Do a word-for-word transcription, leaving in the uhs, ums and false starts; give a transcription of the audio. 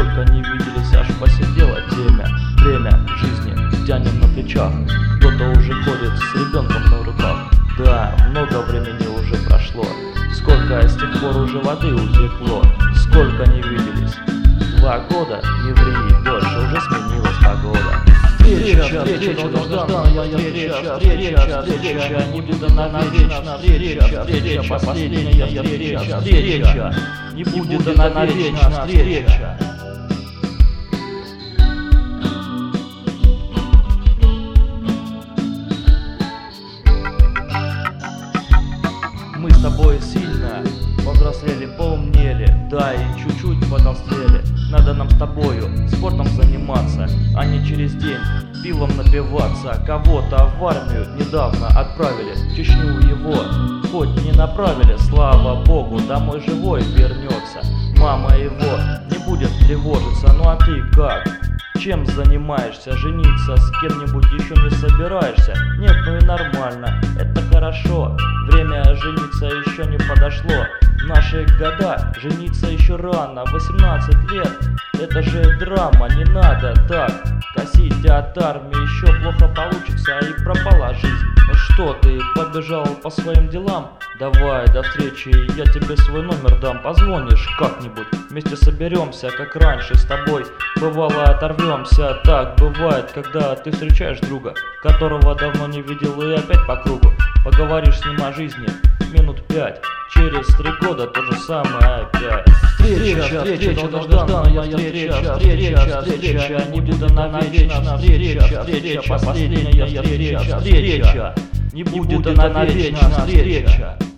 Сколько не виделись, аж посидело темя. Время жизни тянем на плечах. Кто-то уже ходит с ребенком на руках. Да, много времени уже прошло. Сколько с тех пор уже воды утекло. Сколько не виделись. Два года, не ври, дольше уже сменилась погода. Встреча, встреча, долгожданная встреча, встреча, встреча, не будет она навечно, встреча, встреча, последняя встреча, встреча, не будет она навечно, встреча. Мы с тобой сильно повзрослели, поумнели, да и чуть-чуть потолстели. Надо нам с тобою спортом заниматься, а не через день пивом напиваться. Кого-то в армию недавно отправили, в Чечню его хоть не направили, слава богу, домой живой вернется. Мама его не будет тревожиться, ну а ты как? Чем занимаешься? Жениться с кем-нибудь еще не собираешься? Нет, ну и нормально, это хорошо. Время жениться еще не подошло. В наши года жениться еще рано, восемнадцать лет. Это же драма, не надо так косить от армии, еще плохо получится и пропала жизнь. Ну что ты, побежал по своим делам? Давай, до встречи, я тебе свой номер дам. Позвонишь как-нибудь, вместе соберемся, как раньше с тобой. Бывало оторвемся, так бывает, когда ты встречаешь друга, которого давно не видел, и опять по кругу. Поговоришь с ним о жизни минут пять, через три года то же самое опять. Встреча, встреча, долгожданная встреча, встреча, встреча, не будет она навечно, встреча, встреча, последняя встреча, встреча, не будет она навечно, встреча.